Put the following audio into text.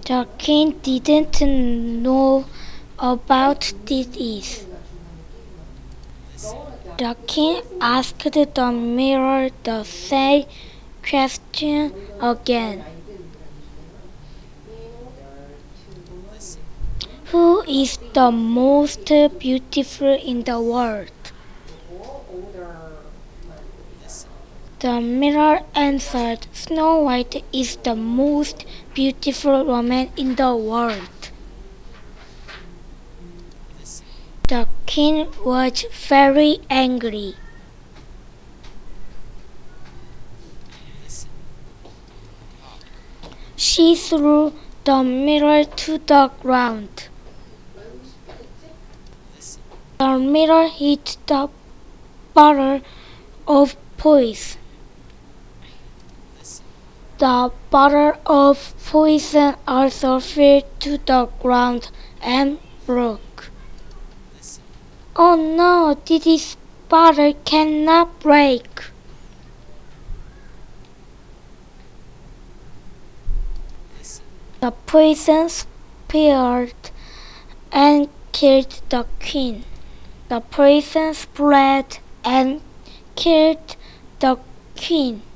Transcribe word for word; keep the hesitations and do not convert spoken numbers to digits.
The king didn't know about this. The king asked the mirror the same question again. Who is the most beautiful in the world? The mirror answered, Snow White is the most beautiful woman in the world. The king was very angry. She threw the mirror to the ground. The mirror hit the bottle of poison. The bottle of poison also fell to the ground and broke. Oh no, this bottle cannot break. The poison spilled and killed the queen. The poison spread and killed the queen.